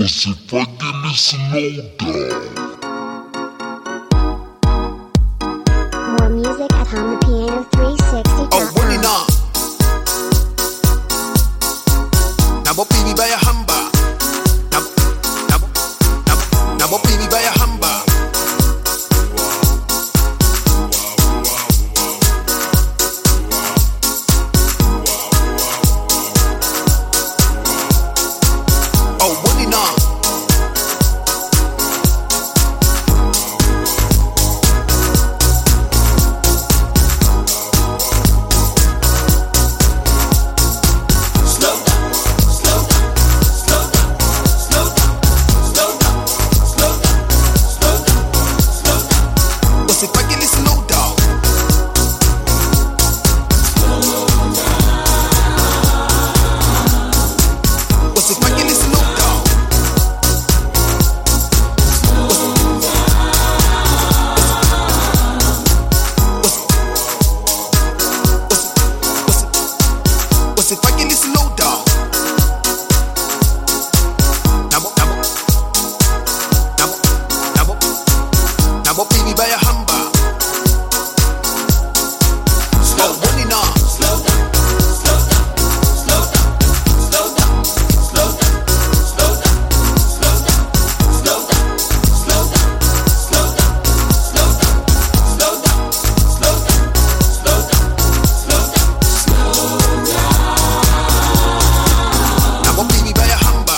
Você fagin' is lowdown. More music at HamaPiano360.com. Oh, wani na Nabo pibi baya hamba Nabo pibi baya hamba Oh, wani na Você paga ele slow down. Você paga ele slow down. Você paga ele slow down. Nabo pibi baya hamba. Oh, wani na Nabo pibi baya hamba.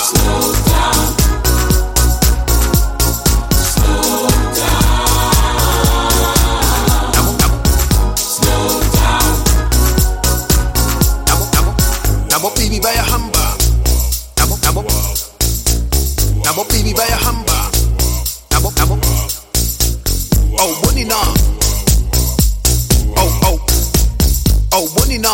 Nabo pibi baya hamba. Nabo pibi baya hamba. Oh, wani na Oh, wani na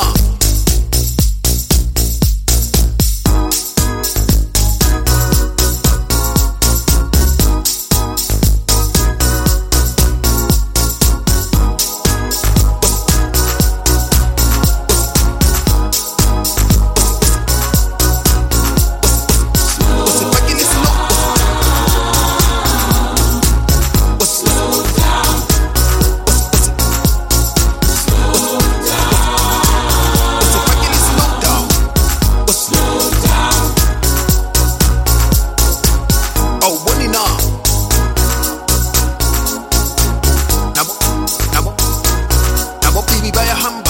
Você paga ele slow. Você paga ele slow down. Oh, wani na Nabo pibi baya hamba.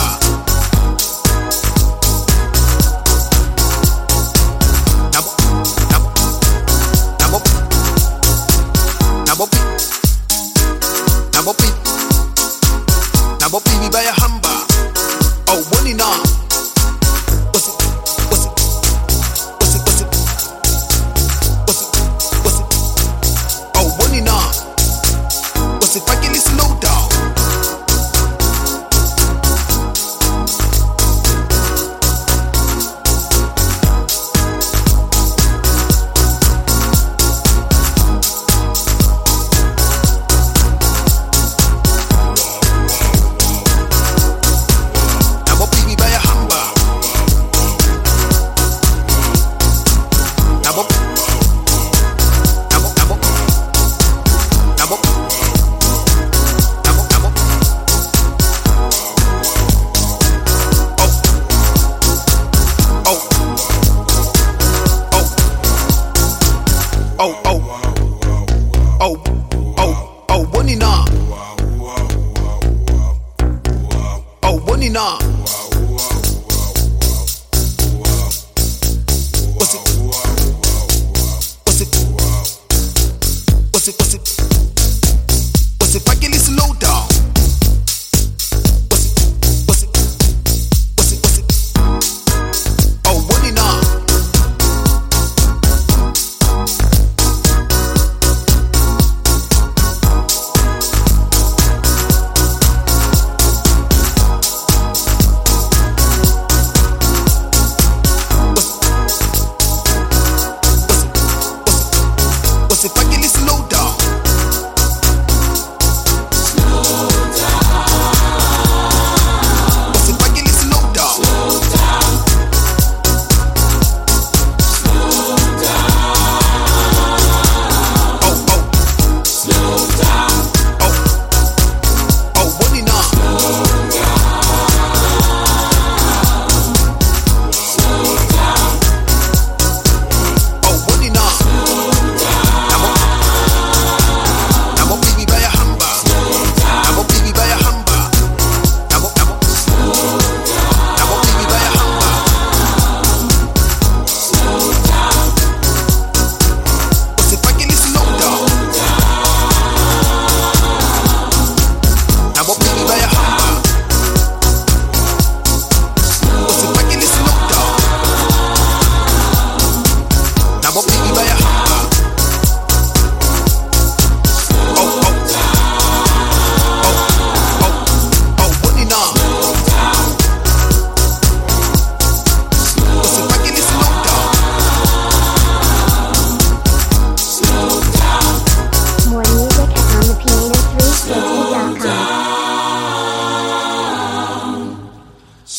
Nabo pibi baya hamba. Oh, wani na Oh, wani na Você paga ele slow down. Nabo pibi baya hamba. Nabo Oh, wani na Oh, wani na Você paga ele slow down. Oh, wani na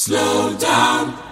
Slow down.